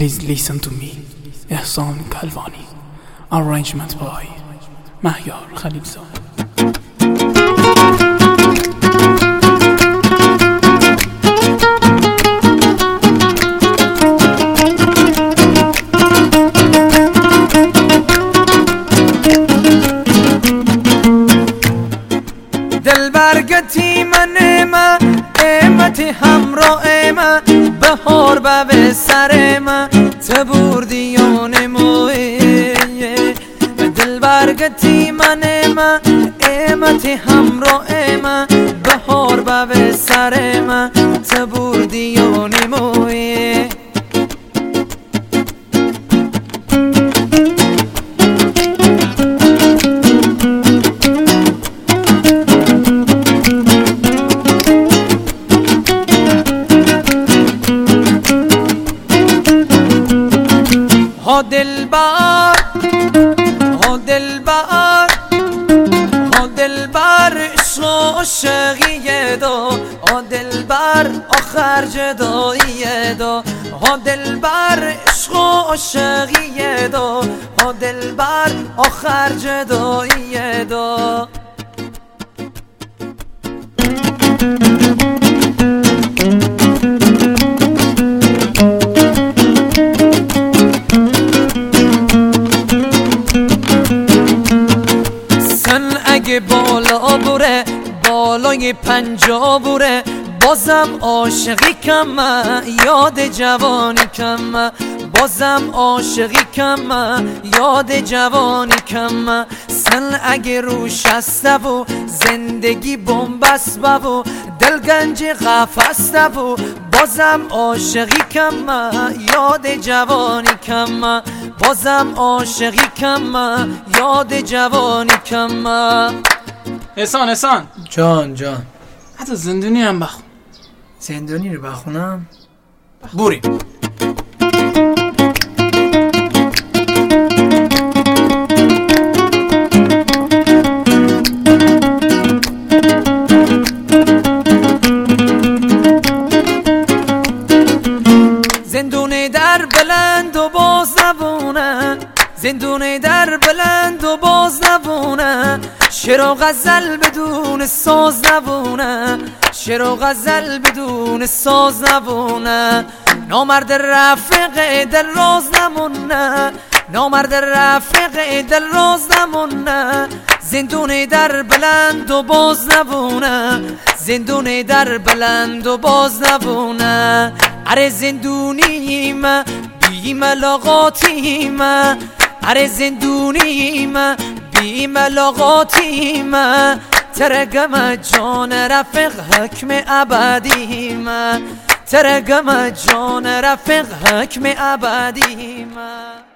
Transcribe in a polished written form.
Please listen to me. احسان کلوانی. Arrangement by مهیار خلیلزاد. دل برگتی من ما قیمتی همراه ما بهار به سر ما تبوردیان مویه دل برگتی من ما قیمتی همراه ما بهار به سر ما تبوردیان مویه ها دلبر ها دلبر ها دلبر عشق و عاشقی دو ها دلبر آخر جدایی دو ها دلبر عشق و عاشقی دو ها دلبر آخر جدایی دو اگه بالا بره بالای 50 بره بازم عاشقی کم یاد جوانی کم بازم عاشقی کم یاد جوانی کم سن اگه روش هسته و زندگی بنبست و دل گنج قفسته و بازم عاشقی کم یاد جوانی کم بازم عاشقی کم یاد جوانی کم احسان جان حتی زندونی هم بخون. زندونی رو بخونم؟ بریم. زندون در بلند و باز نبونه زندون در بلند و باز نبونه شعر و غزل بدون ساز نبونه شعر و غزل بدون ساز نبونه نامرد رفیق دل راز نمونه نامرد رفیق دل راز نمونه زندون در بلند و باز نبونه زندون در بلند و باز نبونه اره زندونیم بی ملاقاتیم اره زندونیم بی ملاقاتیم ترگم جان رفیق حکم ابدیم ترگم جان رفیق حکم ابدیم